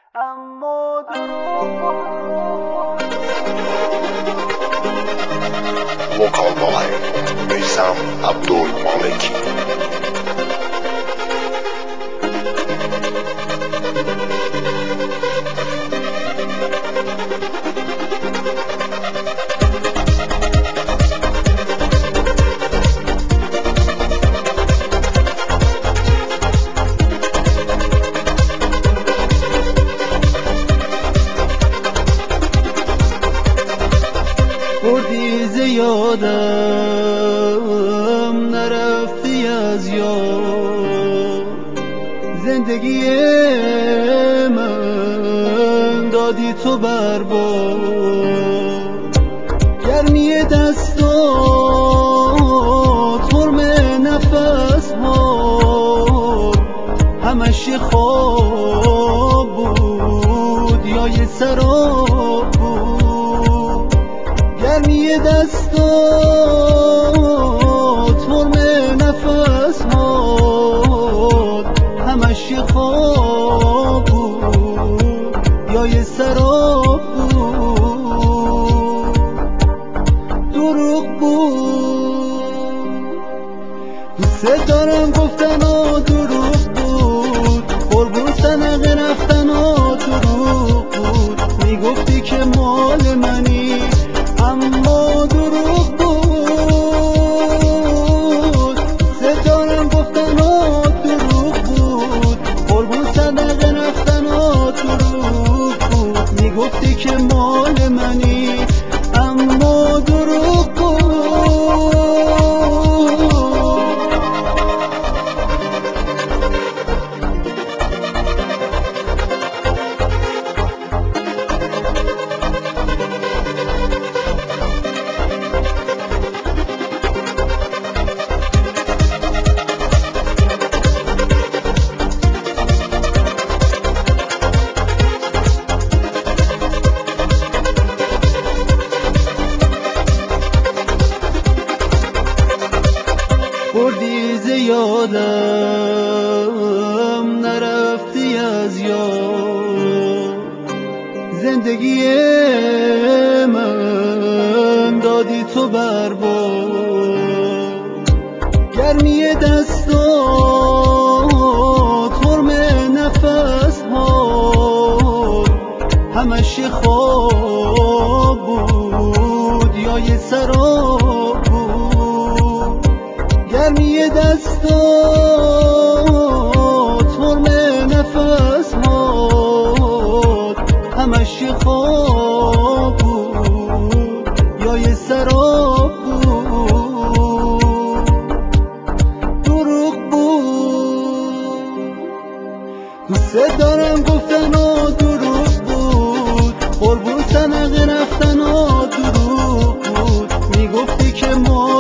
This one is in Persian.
اما Vocal by Meysam Abdulmaleki. بردی زیادم نرفتی از یاد، زندگی من دادی تو برباد. گرمی دستات حرم نفس هات، همش یه خواب بود یا یه سراب بود. گرمی دستات حرم نفس هات، همش یه خواب بود یا یه سراب بود. دروغ بود دوست دارم گفتن و دروغ بود، قربون صدقه رفتن و دروغ بود. میگفتی که مال منی اما دروغ بود. دوست دارم گفتن و دروغ بود، قربون صدقه رفتن و دروغ بود. میگفتی که مال منی اما دروغ بود. بردی زیادم نرفتی از یاد، زندگی من دادی تو برباد. گرمی دستات حرم نفس هات، همش یه خواب بود یا یه سراب بود. گرمی دستات حرم نفس هات، همش یه خواب بود یا یه سراب بود. دروغ بود دوست دارم گفتن و دروغ بود، قربون صدقه رفتن و دروغ بود. میگفتی که ما